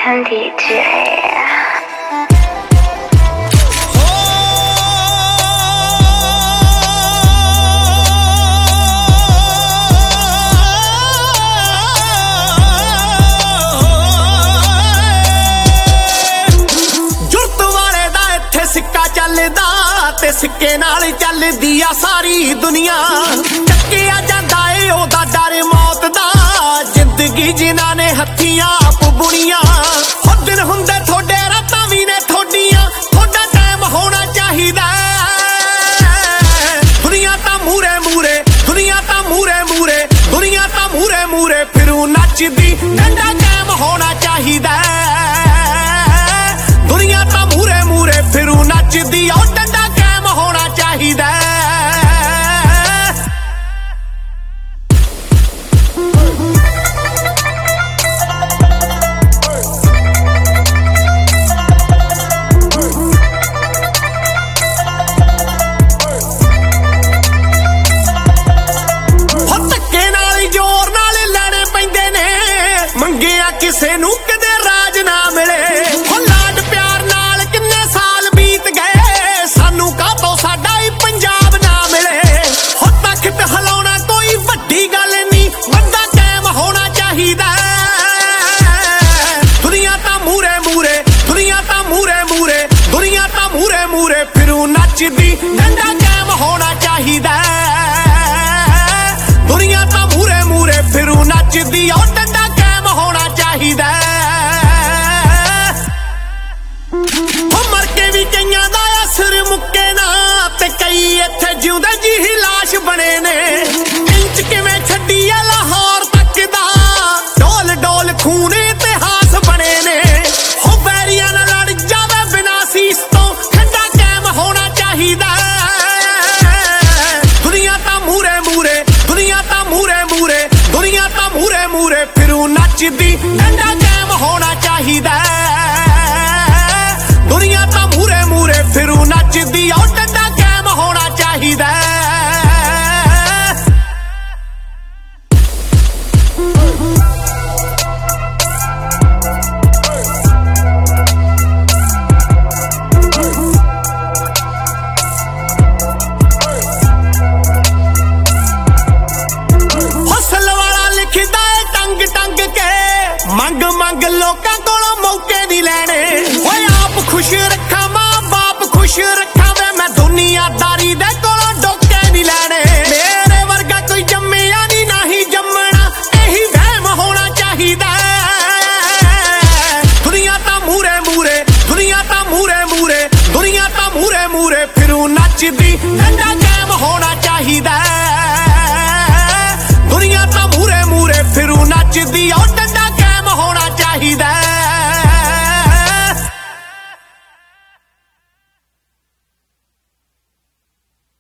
成 DJ。 ते सिक्के नाल चलदी आ सारी दुनिया चक्किया जांदा ए ओदा डर मौत दा जिंदगी जिन्हां ने हत्थियां आप बुनिया हो दिन हुंदे थोड़े रातां वी ने थोड़ियां थोड़ा टाइम होना चाहिदा दुनिया तां मूरे मूरे दुनिया तां मूरे मूरे दुनिया तां मूरे मूरे फिरू नचदी डंडा कायम होना चाहिदा दुनिया तां मूरे मूरे फिरू नचदी ओ डंडा होना चाहिदा धक्के नाल जोर नाल लैणे पैंदे ने मंगिया किसे नूं कदे राज ना मिले लाड प्यार नाल किन्ने साल बीत गए सानू का साडा ही पंजाब ना मिले हो तख्त हिलाउणा कोई वड्डी गल नहीं बंदा कायम होना चाहिदा दुनिया तां मूरे मूरे दुनिया तां मूरे मूरे दुनिया तां मूरे मूरे फिरू नचदी डंडा कायम होना चाहिदा दुनिया तां मूरे मूरे फिरू नचदी ओ डंडा कायम होना चाहिदा मर के भी कईयां दा असर मुक्के ना ते कई इत्थे जिउंदे जी ही लाश बने ने इंच किवें छड्डी आ लाहौर तक दा डोल डोल खून इतिहास बने ने हो वैरियां नाल लड़ जावे बिना सीस तो ठंडा कायम होना चाहिदा दुनिया तां मूरे मूरे दुनिया तां मूरे मूरे दुनिया तां मूरे मूरे फिरू नचदी डंडा कायम होना चाहिदा दुनिया तां मूरे मूरे फिरू नचदी ओ डंडा कायम होना चाहिदा हौसल वाला लिखदा है टंग टंग के मंग मंग लोकां कोलों मौके नहीं लैणे ओए आप खुश रखा मां बाप खुश रखा वे मैं दुनियादारी दे कोलों डोके नहीं लैणे मेरे वर्गा कोई जम्मिया नहीं ना ही जम्मना यही वहम होना चाहिदा दुनिया तां मूरे मूरे दुनिया तां मूरे मूरे दुनिया तां मूरे मूरे फिरू नचदी डंडा कायम होना चाहिदा दुनिया तां मूरे मूरे फिरू नचदी